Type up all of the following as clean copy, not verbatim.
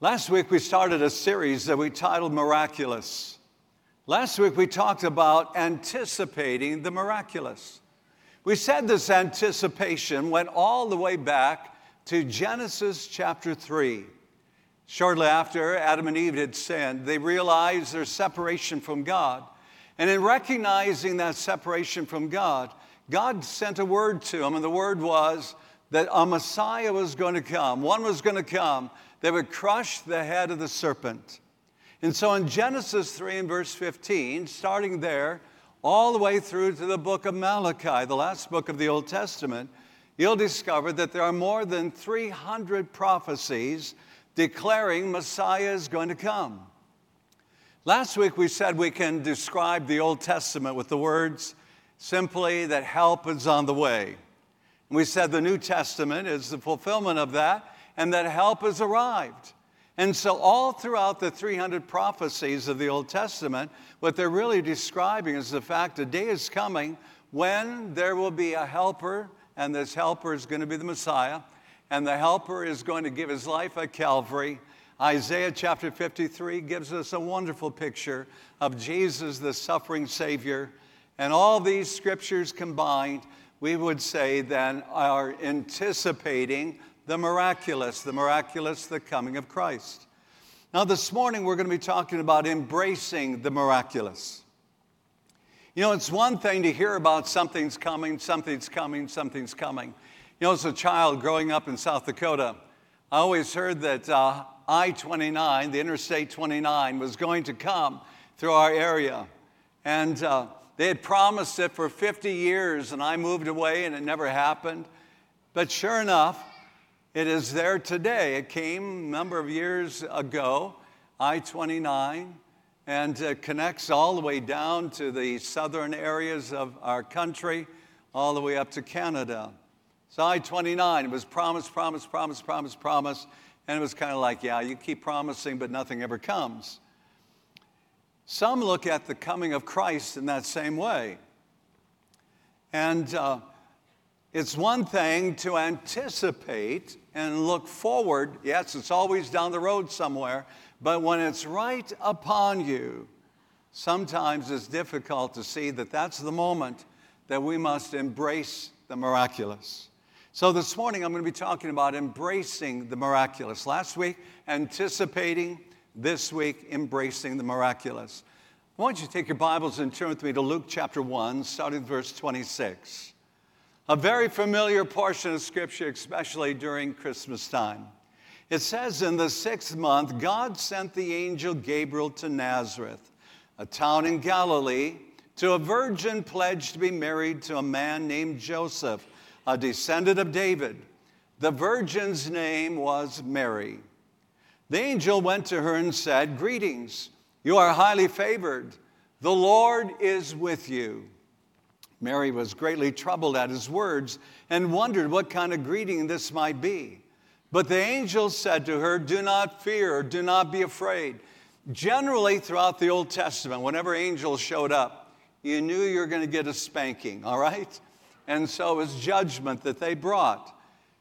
Last week we started a series that we titled Miraculous. Last week we talked about anticipating the miraculous. We said this anticipation went all the way back to Genesis chapter 3. Shortly after Adam and Eve had sinned, they realized their separation from God. And in recognizing that separation from God, God sent a word to them, and the word was that a Messiah was going to come. One was going to come that would crush the head of the serpent. And so in Genesis 3 and verse 15, starting there, all the way through to the book of Malachi, the last book of the Old Testament, you'll discover that there are more than 300 prophecies declaring Messiah is going to come. Last week we said we can describe the Old Testament with the words simply that help is on the way. And we said the New Testament is the fulfillment of that, and that help has arrived. And so all throughout the 300 prophecies of the Old Testament, what they're really describing is the fact a day is coming when there will be a helper, and this helper is going to be the Messiah, and the helper is going to give his life at Calvary. Isaiah chapter 53 gives us a wonderful picture of Jesus, the suffering Savior. And all these scriptures combined, we would say then, are anticipating the miraculous, the coming of Christ. Now this morning we're going to be talking about embracing the miraculous. You know, it's one thing to hear about something's coming, something's coming, something's coming. You know, as a child growing up in South Dakota, I always heard that I-29, the Interstate 29, was going to come through our area. And they had promised it for 50 years, and I moved away and it never happened. But sure enough, it is there today. It came a number of years ago, I-29, and connects all the way down to the southern areas of our country, all the way up to Canada. So I-29 was promised, and it was kind of like, yeah, you keep promising, but nothing ever comes. Some look at the coming of Christ in that same way. And it's one thing to anticipate and look forward. Yes, it's always down the road somewhere. But when it's right upon you, sometimes it's difficult to see that that's the moment that we must embrace the miraculous. So this morning I'm going to be talking about embracing the miraculous. Last week, anticipating. This week, embracing the miraculous. I want you to take your Bibles and turn with me to Luke chapter 1, starting with verse 26. A very familiar portion of Scripture, especially during Christmas time. It says, in the 6th month, God sent the angel Gabriel to Nazareth, a town in Galilee, to a virgin pledged to be married to a man named Joseph, a descendant of David. The virgin's name was Mary. The angel went to her and said, "Greetings, you are highly favored. The Lord is with you." Mary was greatly troubled at his words and wondered what kind of greeting this might be. But the angel said to her, "Do not fear, do not be afraid." Generally, throughout the Old Testament, whenever angels showed up, you knew you were going to get a spanking, all right? And so it was judgment that they brought.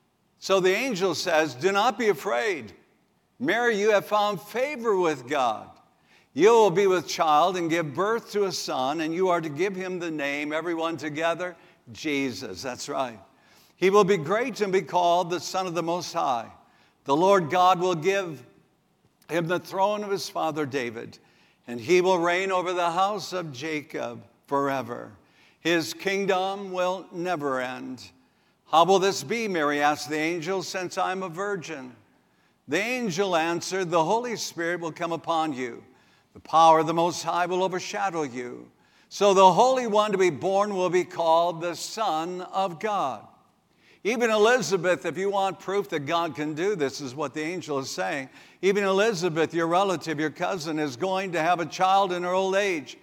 So the angel says, "Do not be afraid. Mary, you have found favor with God. You will be with child and give birth to a son, and you are to give him the name," everyone together, Jesus. That's right. "He will be great and be called the Son of the Most High. The Lord God will give him the throne of his father David, and he will reign over the house of Jacob forever. His kingdom will never end." "How will this be," Mary asked the angel, "since I'm a virgin?" The angel answered, "The Holy Spirit will come upon you. The power of the Most High will overshadow you. So the Holy One to be born will be called the Son of God." Even Elizabeth, if you want proof that God can do this, is what the angel is saying. Even Elizabeth, your relative, your cousin, is going to have a child in her old age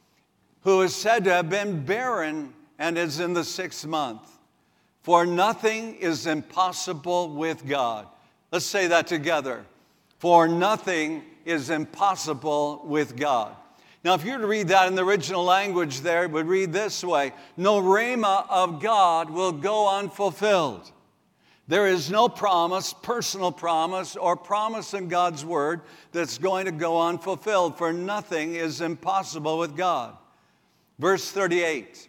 who is said to have been barren and is in the 6th month. For nothing is impossible with God. Let's say that together. For nothing is impossible with God. Now, if you were to read that in the original language there, it would read this way: no rhema of God will go unfulfilled. There is no promise, personal promise, or promise in God's word that's going to go unfulfilled, for nothing is impossible with God. Verse 38,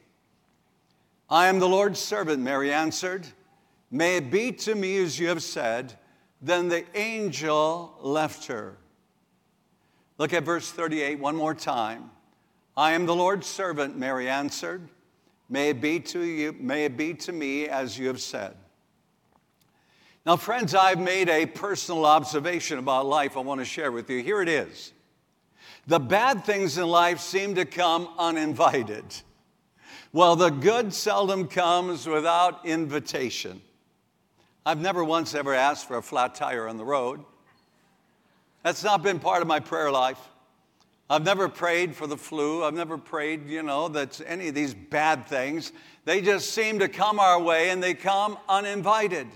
I am the Lord's servant, Mary answered. May it be to me as you have said. Then the angel left her. Look at verse 38 one more time. I am the Lord's servant, Mary answered. May it be to me as you have said. Now, friends, I've made a personal observation about life I want to share with you. Here it is. The bad things in life seem to come uninvited. Well, the good seldom comes without invitation. I've never once ever asked for a flat tire on the road. That's not been part of my prayer life. I've never prayed for the flu. I've never prayed, that any of these bad things. They just seem to come our way, and they come uninvited.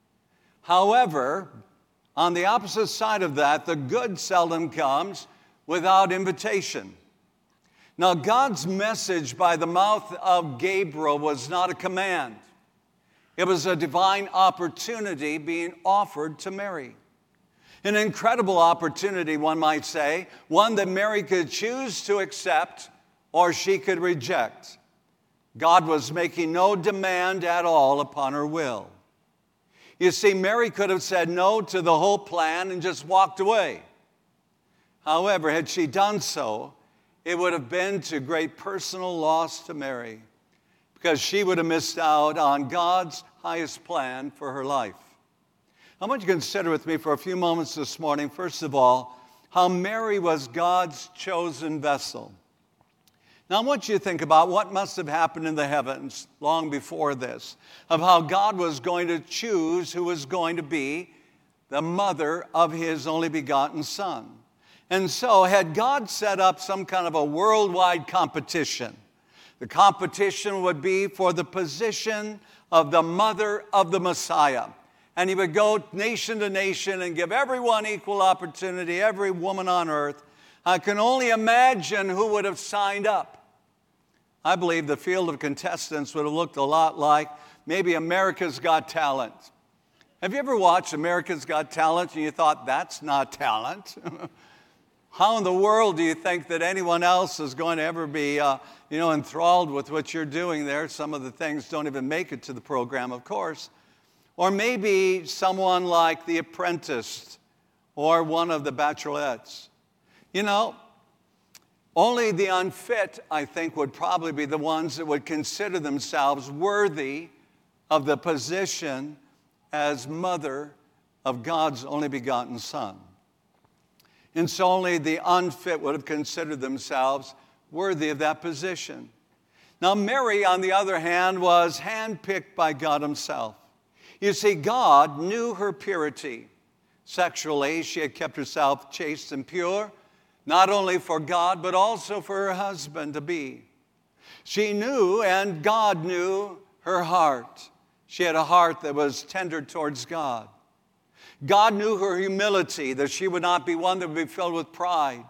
However, on the opposite side of that, the good seldom comes without invitation. Now, God's message by the mouth of Gabriel was not a command. It was a divine opportunity being offered to Mary. An incredible opportunity, one might say, one that Mary could choose to accept or she could reject. God was making no demand at all upon her will. You see, Mary could have said no to the whole plan and just walked away. However, had she done so, it would have been to great personal loss to Mary, because she would have missed out on God's highest plan for her life. I want you to consider with me for a few moments this morning, first of all, how Mary was God's chosen vessel. Now, I want you to think about what must have happened in the heavens long before this, of how God was going to choose who was going to be the mother of his only begotten Son. And so, had God set up some kind of a worldwide competition, the competition would be for the position of the mother of the Messiah. And he would go nation to nation and give everyone equal opportunity, every woman on earth. I can only imagine who would have signed up. I believe the field of contestants would have looked a lot like maybe America's Got Talent. Have you ever watched America's Got Talent and you thought, that's not talent? How in the world do you think that anyone else is going to ever be, enthralled with what you're doing there? Some of the things don't even make it to the program, of course. Or maybe someone like The Apprentice or one of the Bachelorettes. Only the unfit, I think, would probably be the ones that would consider themselves worthy of the position as mother of God's only begotten Son. And so only the unfit would have considered themselves worthy of that position. Now, Mary, on the other hand, was handpicked by God himself. You see, God knew her purity. Sexually, she had kept herself chaste and pure, not only for God, but also for her husband to be. She knew, and God knew, her heart. She had a heart that was tender towards God. God knew her humility, that she would not be one that would be filled with pride.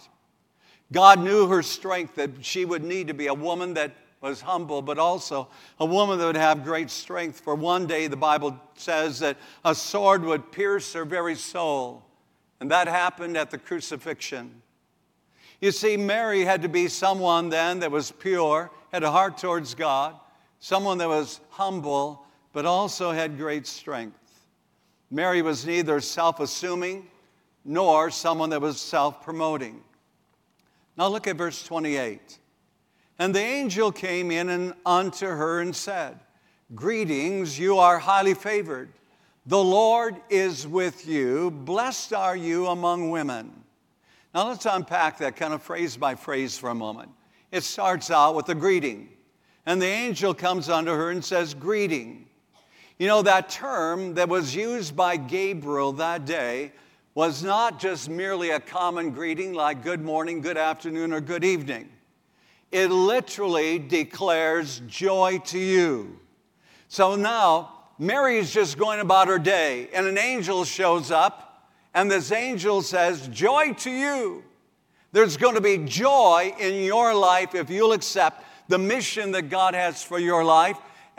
God knew her strength, that she would need to be a woman that was humble, but also a woman that would have great strength. For one day, the Bible says that a sword would pierce her very soul. And that happened at the crucifixion. You see, Mary had to be someone then that was pure, had a heart towards God, someone that was humble, but also had great strength. Mary was neither self-assuming nor someone that was self-promoting. Now look at verse 28. And the angel came in and unto her and said, Greetings, you are highly favored. The Lord is with you. Blessed are you among women. Now let's unpack that kind of phrase by phrase for a moment. It starts out with a greeting. And the angel comes unto her and says, Greeting. That term that was used by Gabriel that day was not just merely a common greeting like good morning, good afternoon, or good evening. It literally declares joy to you. So now, Mary is just going about her day, and an angel shows up, and this angel says, Joy to you. There's going to be joy in your life if you'll accept the mission that God has for your life,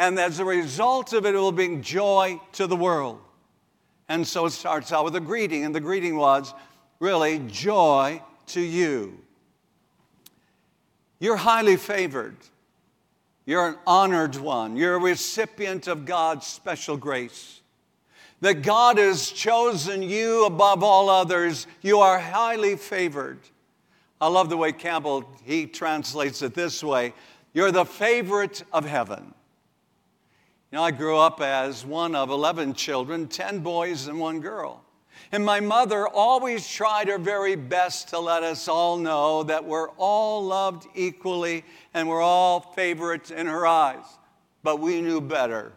and as a result of it, it will bring joy to the world. And so it starts out with a greeting, and the greeting was really joy to you. You're highly favored. You're an honored one. You're a recipient of God's special grace. That God has chosen you above all others. You are highly favored. I love the way Campbell, he translates it this way. You're the favorite of heaven. You know, I grew up as one of 11 children, 10 boys and 1 girl. And my mother always tried her very best to let us all know that we're all loved equally and we're all favorites in her eyes. But we knew better.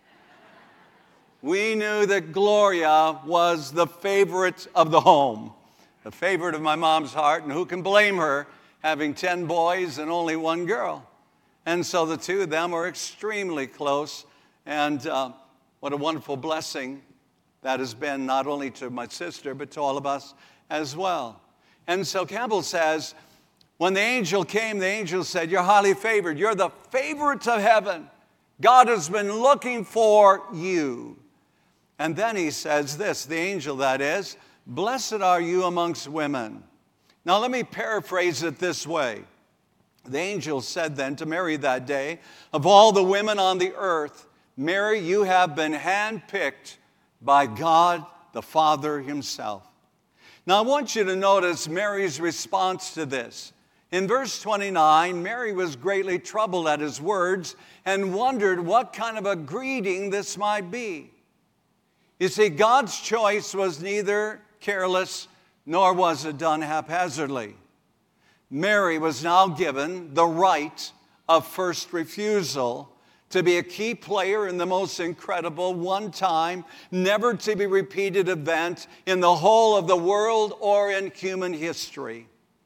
We knew that Gloria was the favorite of the home, the favorite of my mom's heart, and who can blame her having 10 boys and only 1 girl? And so the two of them were extremely close, and what a wonderful blessing that has been not only to my sister, but to all of us as well. And so Campbell says, when the angel came, the angel said, you're highly favored. You're the favorite of heaven. God has been looking for you. And then he says this, the angel that is, blessed are you amongst women. Now let me paraphrase it this way. The angel said then to Mary that day, of all the women on the earth, Mary, you have been handpicked by God the Father himself. Now I want you to notice Mary's response to this. In verse 29, Mary was greatly troubled at his words and wondered what kind of a greeting this might be. You see, God's choice was neither careless nor was it done haphazardly. Mary was now given the right of first refusal to be a key player in the most incredible, one-time, never-to-be-repeated event in the whole of the world or in human history.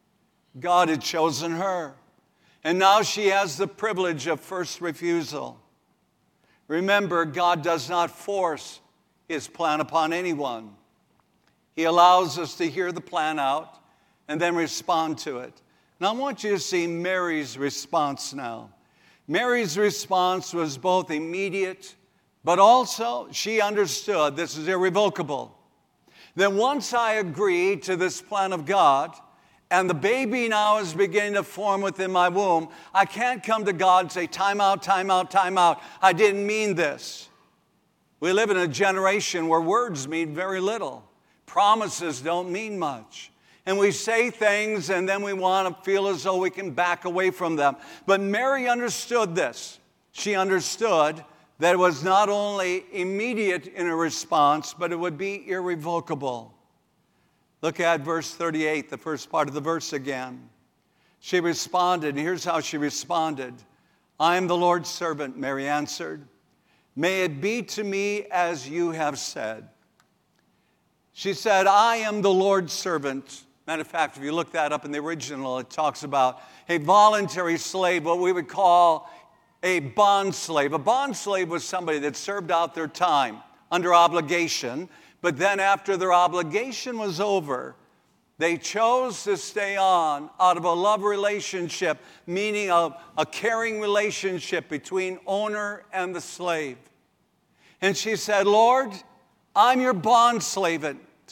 God had chosen her, and now she has the privilege of first refusal. Remember, God does not force his plan upon anyone. He allows us to hear the plan out and then respond to it. And I want you to see Mary's response now. Mary's response was both immediate, but also she understood, this is irrevocable, that once I agree to this plan of God, and the baby now is beginning to form within my womb, I can't come to God and say, time out, time out, time out. I didn't mean this. We live in a generation where words mean very little. Promises don't mean much. And we say things and then we want to feel as though we can back away from them. But Mary understood this. She understood that it was not only immediate in a response, but it would be irrevocable. Look at verse 38, the first part of the verse again. She responded, and here's how she responded. I am the Lord's servant, Mary answered. May it be to me as you have said. She said, I am the Lord's servant. Matter of fact, if you look that up in the original, it talks about a voluntary slave, what we would call a bond slave. A bond slave was somebody that served out their time under obligation, but then after their obligation was over, they chose to stay on out of a love relationship, meaning a caring relationship between owner and the slave. And she said, Lord, I'm your bond slave.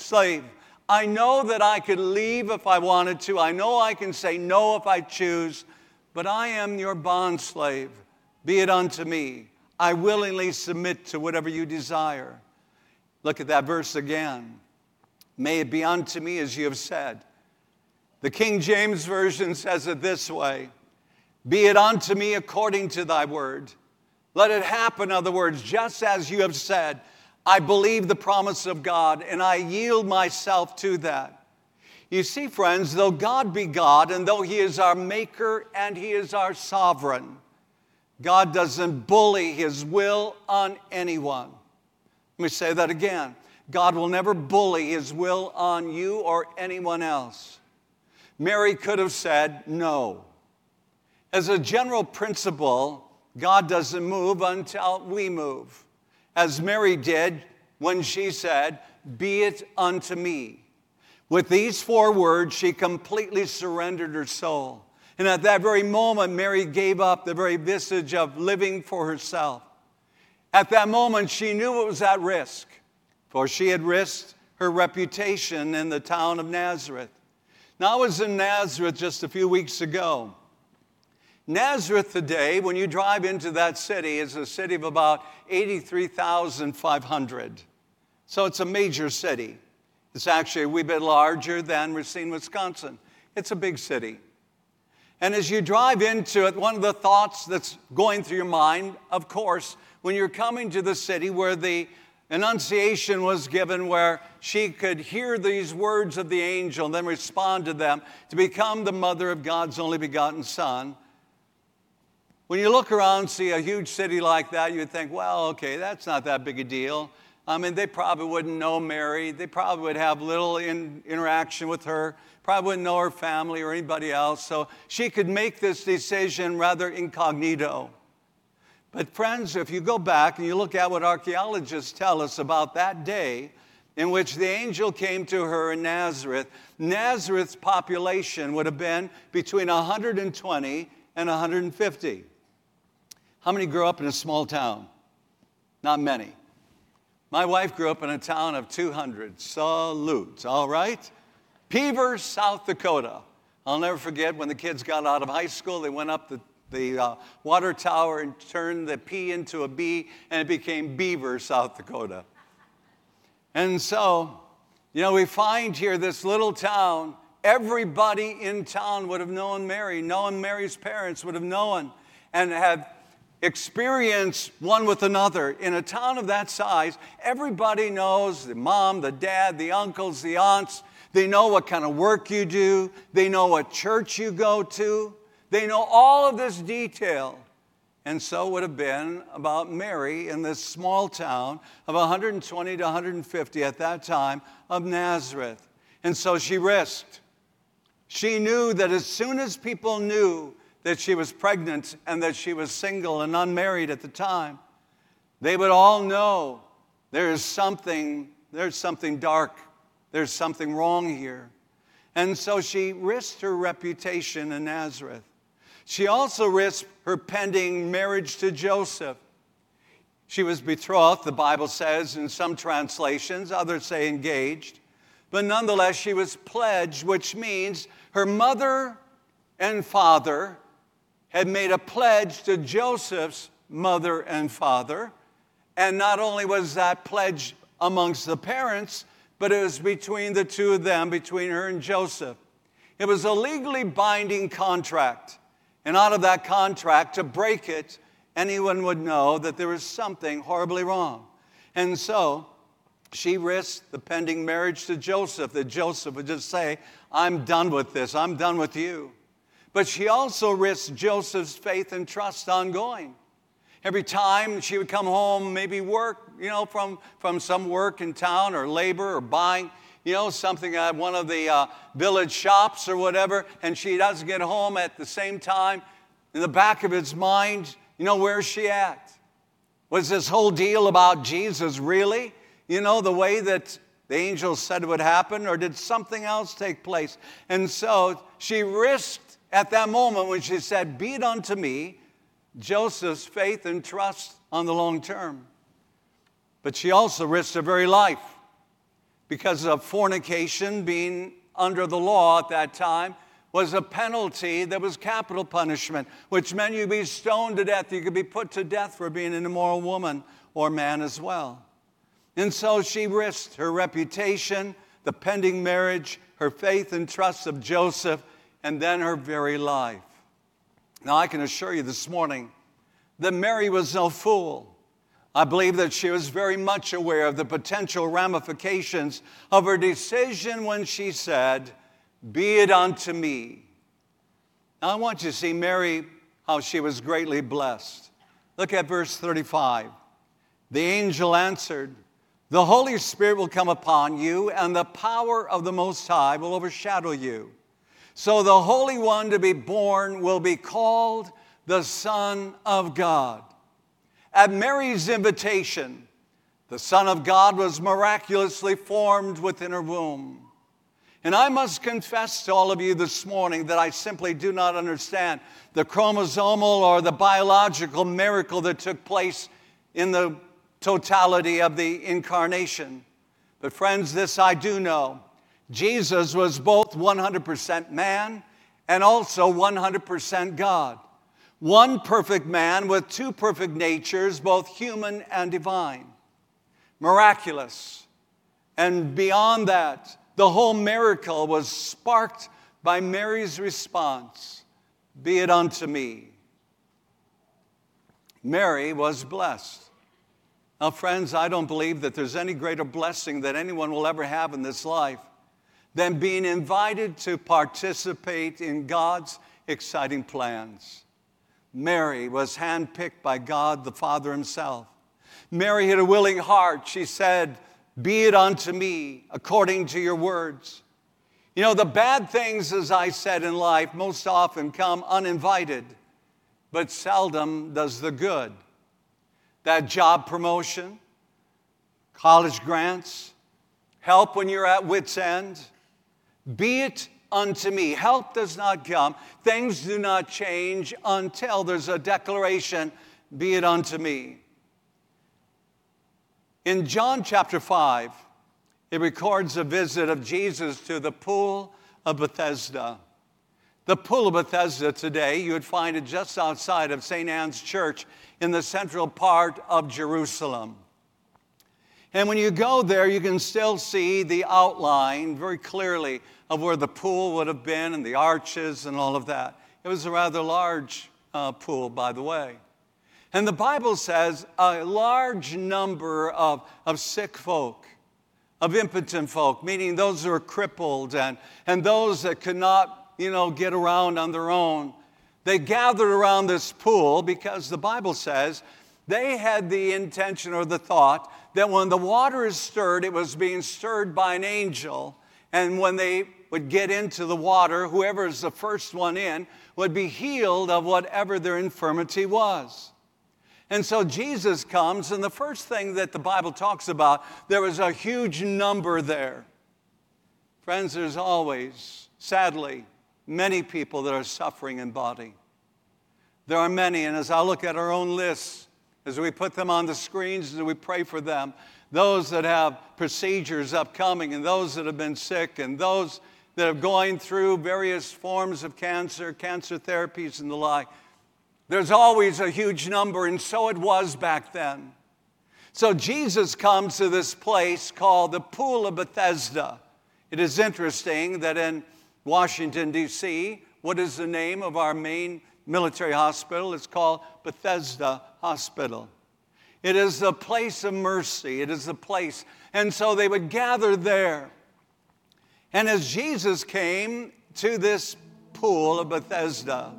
I know that I could leave if I wanted to. I know I can say no if I choose, but I am your bond slave. Be it unto me. I willingly submit to whatever you desire. Look at that verse again. May it be unto me as you have said. The King James Version says it this way. Be it unto me according to thy word. Let it happen, in other words, just as you have said. I believe the promise of God, and I yield myself to that. You see, friends, though God be God, and though he is our maker and he is our sovereign, God doesn't bully his will on anyone. Let me say that again. God will never bully his will on you or anyone else. Mary could have said no. As a general principle, God doesn't move until we move. As Mary did when she said, be it unto me. With these 4 words, she completely surrendered her soul. And at that very moment, Mary gave up the very visage of living for herself. At that moment, she knew it was at risk, for she had risked her reputation in the town of Nazareth. Now, I was in Nazareth just a few weeks ago. Nazareth today, when you drive into that city, is a city of about 83,500. So it's a major city. It's actually a wee bit larger than Racine, Wisconsin. It's a big city. And as you drive into it, one of the thoughts that's going through your mind, of course, when you're coming to the city where the Annunciation was given, where she could hear these words of the angel and then respond to them to become the mother of God's only begotten Son. When you look around and see a huge city like that, you'd think, well, okay, that's not that big a deal. I mean, they probably wouldn't know Mary. They probably would have little interaction with her. Probably wouldn't know her family or anybody else. So she could make this decision rather incognito. But friends, if you go back and you look at what archaeologists tell us about that day in which the angel came to her in Nazareth, Nazareth's population would have been between 120 and 150. How many grew up in a small town? Not many. My wife grew up in a town of 200. Salute, all right? Beaver, South Dakota. I'll never forget when the kids got out of high school, they went up the water tower and turned the P into a B, and it became Beaver, South Dakota. And so, we find here this little town. Everybody in town would have known Mary. Mary's parents would have known and had experienced one with another. In a town of that size, everybody knows the mom, the dad, the uncles, the aunts. They know what kind of work you do. They know what church you go to. They know all of this detail. And so would have been about Mary in this small town of 120 to 150 at that time of Nazareth. And so she risked. She knew that as soon as people knew that she was pregnant and that she was single and unmarried at the time, they would all know there's something dark. There's something wrong here. And so she risked her reputation in Nazareth. She also risked her pending marriage to Joseph. She was betrothed, the Bible says in some translations, others say engaged. But nonetheless, she was pledged, which means her mother and father had made a pledge to Joseph's mother and father. And not only was that pledge amongst the parents, but it was between the two of them, between her and Joseph. It was a legally binding contract. And out of that contract, to break it, anyone would know that there was something horribly wrong. And so she risked the pending marriage to Joseph, that Joseph would just say, I'm done with this, I'm done with you. But she also risked Joseph's faith and trust ongoing. Every time she would come home, maybe work, from some work in town or labor or buying, something at one of the village shops or whatever, and she doesn't get home at the same time. In the back of his mind, where's she at? Was this whole deal about Jesus really, the way that the angel said it would happen, or did something else take place? And so she risked at that moment when she said, be it unto me, Joseph's faith and trust on the long term. But she also risked her very life, because of fornication being under the law at that time was a penalty that was capital punishment, which meant you'd be stoned to death. You could be put to death for being an immoral woman or man as well. And so she risked her reputation, the pending marriage, her faith and trust of Joseph, and then her very life. Now, I can assure you this morning that Mary was no fool. I believe that she was very much aware of the potential ramifications of her decision when she said, be it unto me. Now, I want you to see Mary, how she was greatly blessed. Look at verse 35. The angel answered, the Holy Spirit will come upon you, and the power of the Most High will overshadow you. So the Holy One to be born will be called the Son of God. At Mary's invitation, the Son of God was miraculously formed within her womb. And I must confess to all of you this morning that I simply do not understand the chromosomal or the biological miracle that took place in the totality of the incarnation. But friends, this I do know. Jesus was both 100% man and also 100% God. One perfect man with two perfect natures, both human and divine. Miraculous. And beyond that, the whole miracle was sparked by Mary's response, "Be it unto me." Mary was blessed. Now, friends, I don't believe that there's any greater blessing that anyone will ever have in this life than being invited to participate in God's exciting plans. Mary was handpicked by God the Father himself. Mary had a willing heart. She said, "Be it unto me according to your words." You know, the bad things, as I said, in life most often come uninvited, but seldom does the good. That job promotion, college grants, help when you're at wit's end. Be it unto me. Help does not come. Things do not change until there's a declaration, "Be it unto me." In John chapter 5, it records a visit of Jesus to the pool of Bethesda. The pool of Bethesda today, you would find it just outside of St. Anne's Church in the central part of Jerusalem. And when you go there, you can still see the outline very clearly of where the pool would have been and the arches and all of that. It was a rather large pool, by the way. And the Bible says a large number of sick folk, of impotent folk, meaning those who are crippled and those that could not, get around on their own. They gathered around this pool because the Bible says they had the intention or the thought that when the water is stirred, it was being stirred by an angel. And when they would get into the water, whoever is the first one in would be healed of whatever their infirmity was. And so Jesus comes, and the first thing that the Bible talks about, there was a huge number there. Friends, there's always, sadly, many people that are suffering in body. There are many, and as I look at our own lists, as we put them on the screens, as we pray for them, those that have procedures upcoming, and those that have been sick, and those that are going through various forms of cancer therapies and the like, there's always a huge number, and so it was back then. So Jesus comes to this place called the Pool of Bethesda. It is interesting that in Washington, D.C., what is the name of our main military hospital? It's called Bethesda Hospital. It is the place of mercy. It is the place. And so they would gather there. And as Jesus came to this pool of Bethesda,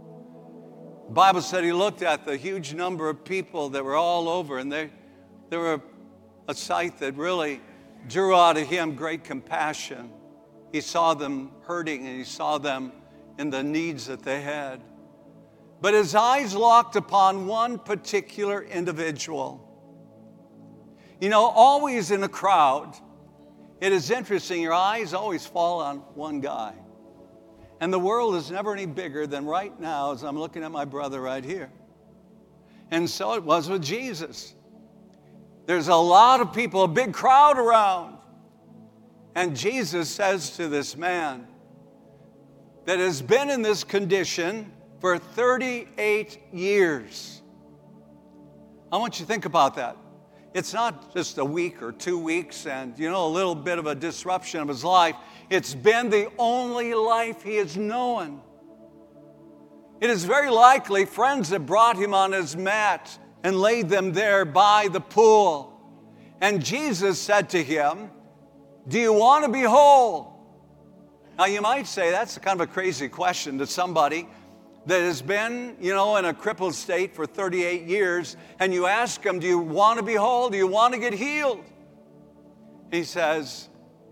the Bible said he looked at the huge number of people that were all over, and they were a sight that really drew out of him great compassion. He saw them hurting, and he saw them in the needs that they had. But his eyes locked upon one particular individual. Always in a crowd, it is interesting, your eyes always fall on one guy. And the world is never any bigger than right now as I'm looking at my brother right here. And so it was with Jesus. There's a lot of people, a big crowd around. And Jesus says to this man that has been in this condition for 38 years. I want you to think about that. It's not just a week or 2 weeks and, a little bit of a disruption of his life. It's been the only life he has known. It is very likely friends that brought him on his mat and laid them there by the pool. And Jesus said to him, "Do you want to be whole?" Now you might say that's kind of a crazy question to somebody that has been, in a crippled state for 38 years, and you ask him, "Do you want to be whole? Do you want to get healed?" He says,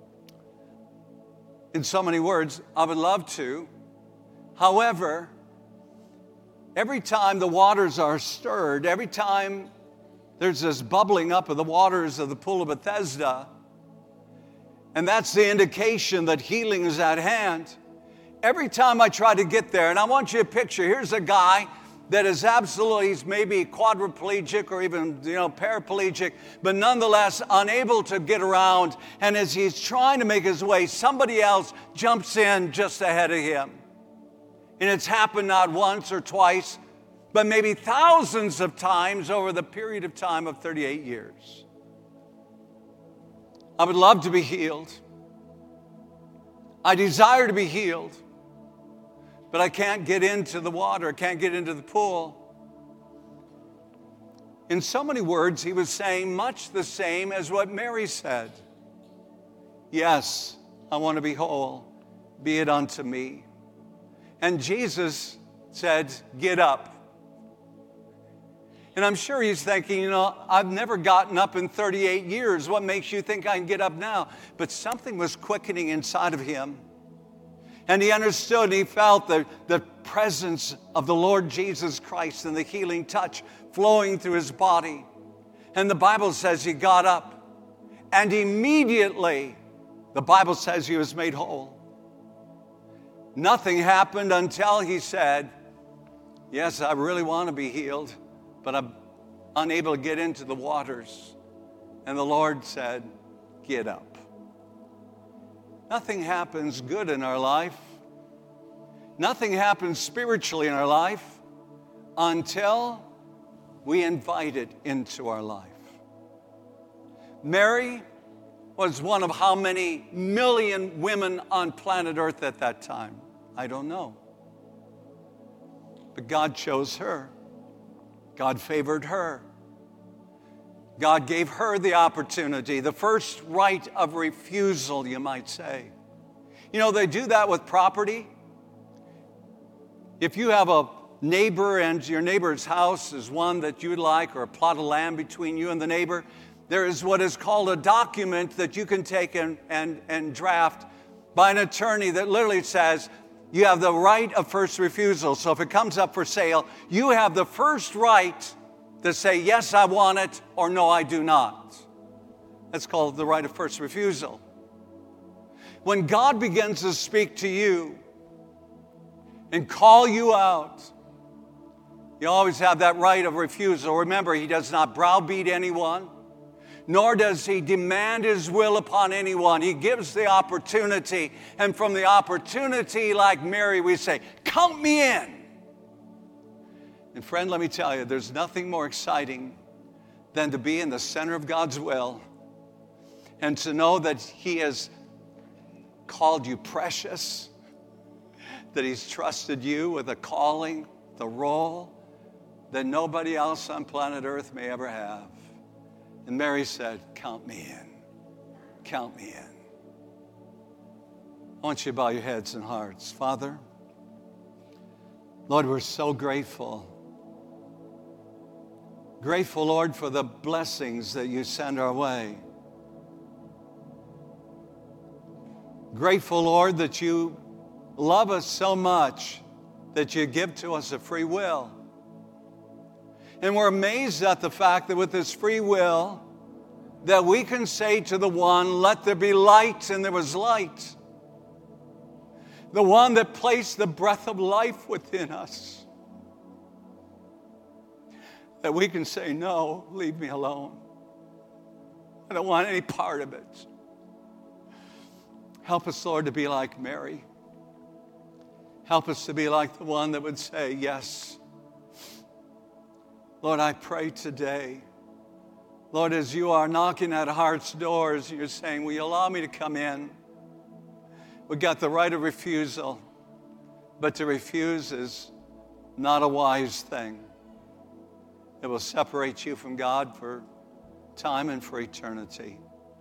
in so many words, "I would love to. However, every time the waters are stirred, every time there's this bubbling up of the waters of the Pool of Bethesda, and that's the indication that healing is at hand. Every time I try to get there," and I want you to picture, here's a guy that is absolutely, he's maybe quadriplegic or even, paraplegic, but nonetheless unable to get around. And as he's trying to make his way, somebody else jumps in just ahead of him. And it's happened not once or twice, but maybe thousands of times over the period of time of 38 years. I would love to be healed. I desire to be healed, but I can't get into the water. I can't get into the pool. In so many words, he was saying much the same as what Mary said. Yes, I want to be whole. Be it unto me. And Jesus said, get up. And I'm sure he's thinking, I've never gotten up in 38 years. What makes you think I can get up now? But something was quickening inside of him. And he understood and he felt the presence of the Lord Jesus Christ and the healing touch flowing through his body. And the Bible says he got up. And immediately, the Bible says he was made whole. Nothing happened until he said, yes, I really want to be healed, but I'm unable to get into the waters. And the Lord said, get up. Nothing happens good in our life. Nothing happens spiritually in our life until we invite it into our life. Mary was one of how many million women on planet Earth at that time? I don't know. But God chose her. God favored her. God gave her the opportunity, the first right of refusal, you might say. They do that with property. If you have a neighbor and your neighbor's house is one that you'd like, or a plot of land between you and the neighbor, there is what is called a document that you can take and draft by an attorney that literally says you have the right of first refusal. So if it comes up for sale, you have the first right to say, yes, I want it, or no, I do not. That's called the right of first refusal. When God begins to speak to you and call you out, you always have that right of refusal. Remember, he does not browbeat anyone, nor does he demand his will upon anyone. He gives the opportunity, and from the opportunity, like Mary, we say, count me in. And friend, let me tell you, there's nothing more exciting than to be in the center of God's will and to know that he has called you precious, that he's trusted you with a calling, the role that nobody else on planet Earth may ever have. And Mary said, count me in. Count me in. I want you to bow your heads and hearts. Father, Lord, we're so grateful. Grateful, Lord, for the blessings that you send our way. Grateful, Lord, that you love us so much that you give to us a free will. And we're amazed at the fact that with this free will, that we can say to the one, let there be light, and there was light. The one that placed the breath of life within us. That we can say, no, leave me alone. I don't want any part of it. Help us, Lord, to be like Mary. Help us to be like the one that would say, yes. Lord, I pray today, Lord, as you are knocking at hearts' doors, you're saying, will you allow me to come in? We got the right of refusal, but to refuse is not a wise thing. It will separate you from God for time and for eternity.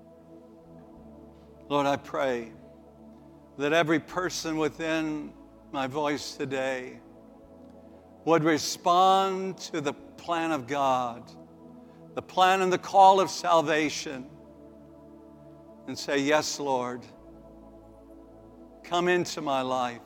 Lord, I pray that every person within my voice today would respond to the plan of God, the plan and the call of salvation, and say, yes, Lord, come into my life.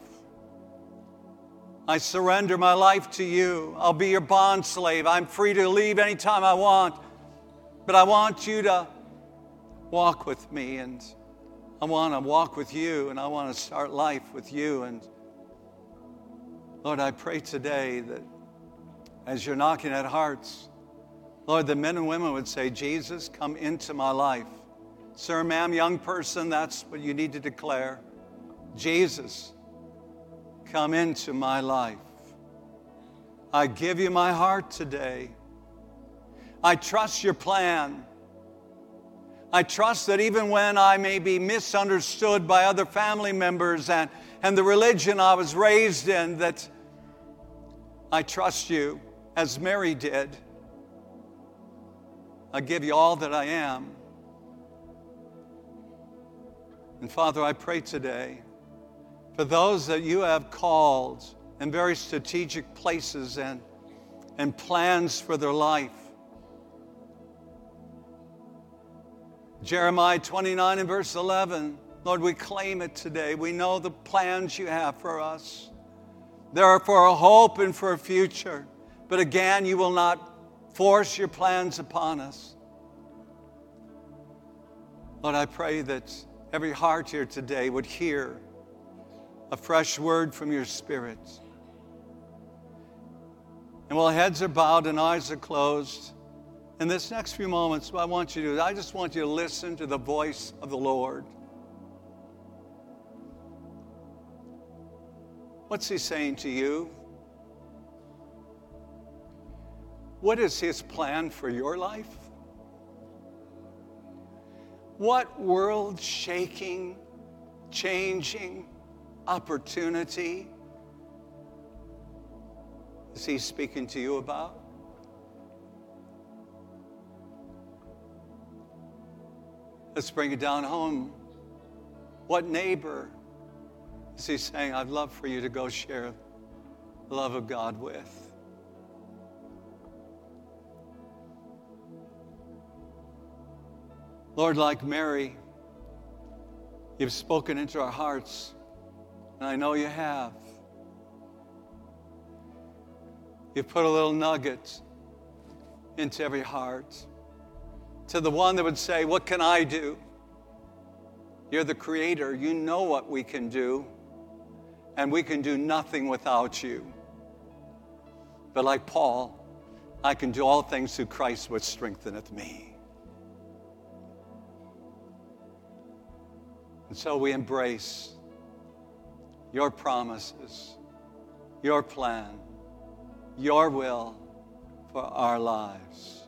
I surrender my life to you. I'll be your bond slave. I'm free to leave anytime I want, but I want you to walk with me, and I want to walk with you, and I want to start life with you. And Lord, I pray today that as you're knocking at hearts, Lord, the men and women would say, Jesus, come into my life. Sir, ma'am, young person, that's what you need to declare. Jesus, come into my life. I give you my heart today. I trust your plan. I trust that even when I may be misunderstood by other family members and the religion I was raised in, that I trust you as Mary did. I give you all that I am. And Father, I pray today for those that you have called in very strategic places and plans for their life. Jeremiah 29 and verse 11, Lord, we claim it today. We know the plans you have for us. They are for a hope and for a future. But again, you will not force your plans upon us. Lord, I pray that every heart here today would hear a fresh word from your Spirit. And while heads are bowed and eyes are closed, in this next few moments, what I want you to do, I just want you to listen to the voice of the Lord. What's He saying to you? What is His plan for your life? What world-shaking, changing opportunity is He speaking to you about? Let's bring it down home. What neighbor is He saying, I'd love for you to go share the love of God with? Lord, like Mary, you've spoken into our hearts, and I know you have. You've put a little nugget into every heart. To the one that would say, what can I do? You're the Creator. You know what we can do, and we can do nothing without you. But like Paul, I can do all things through Christ which strengtheneth me. And so we embrace your promises, your plan, your will for our lives.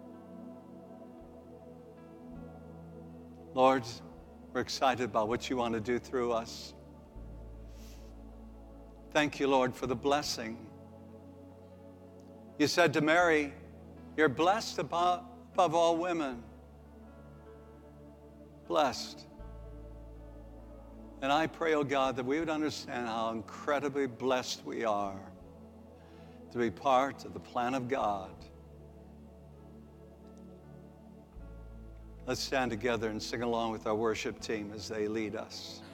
Lord, we're excited about what you want to do through us. Thank you, Lord, for the blessing. You said to Mary, you're blessed above all women. Blessed. And I pray, oh God, that we would understand how incredibly blessed we are to be part of the plan of God. Let's stand together and sing along with our worship team as they lead us.